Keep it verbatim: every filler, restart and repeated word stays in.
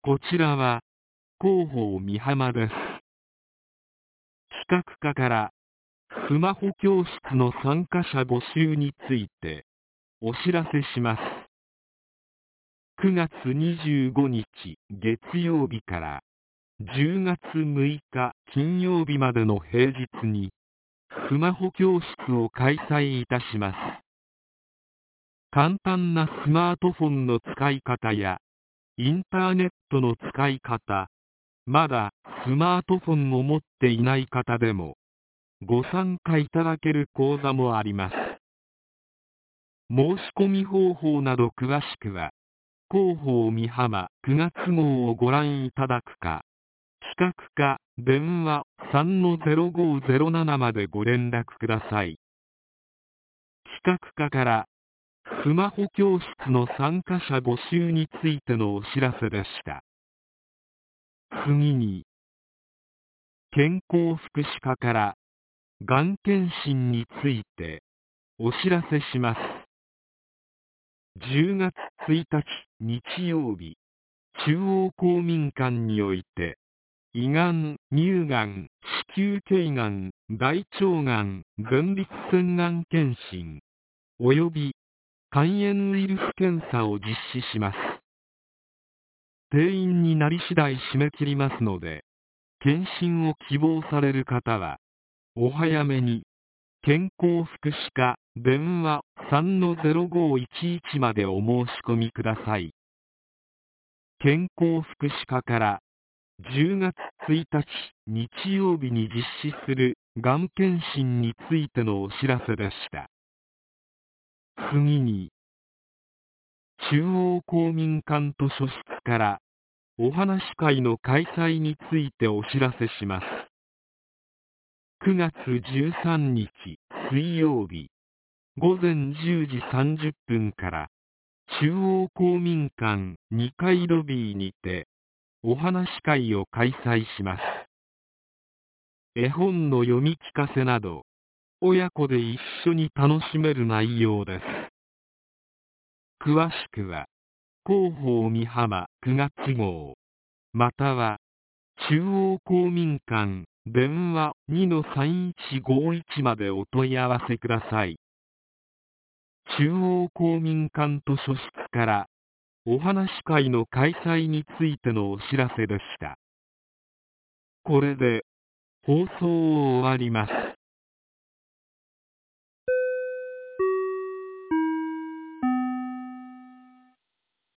こちらは広報美浜です。企画課からスマホ教室の参加者募集についてお知らせします。くがつにじゅうごにち月曜日からじゅうがつむいか金曜日までの平日にスマホ教室を開催いたします。簡単なスマートフォンの使い方やインターネットの使い方、まだスマートフォンを持っていない方でもご参加いただける講座もあります。申し込み方法など詳しくは広報美浜くがつ号をご覧いただくか、企画課電話 さんのゼロごゼロなな までご連絡ください。企画課からスマホ教室の参加者募集についてのお知らせでした。次に、健康福祉課からがん検診についてお知らせします。じゅうがつついたち日曜日、中央公民館において胃がん、乳がん、子宮頸がん、大腸がん、前立腺がん検診および肝炎ウイルス検査を実施します。定員になり次第締め切りますので、検診を希望される方はお早めに健康福祉課電話 さんのゼロごいちいち までお申し込みください。健康福祉課からじゅうがつついたち日曜日に実施するがん検診についてのお知らせでした。次に、中央公民館図書室からお話し会の開催についてお知らせします。くがつじゅうさんにち水曜日、ごぜんじゅうじさんじゅっぷんから中央公民館にかいロビーにてお話し会を開催します。絵本の読み聞かせなど親子で一緒に楽しめる内容です。詳しくは広報美浜くがつ号または中央公民館電話 にのさんいちごいち までお問い合わせください。中央公民館図書室からお話し会の開催についてのお知らせでした。これで放送を終わります。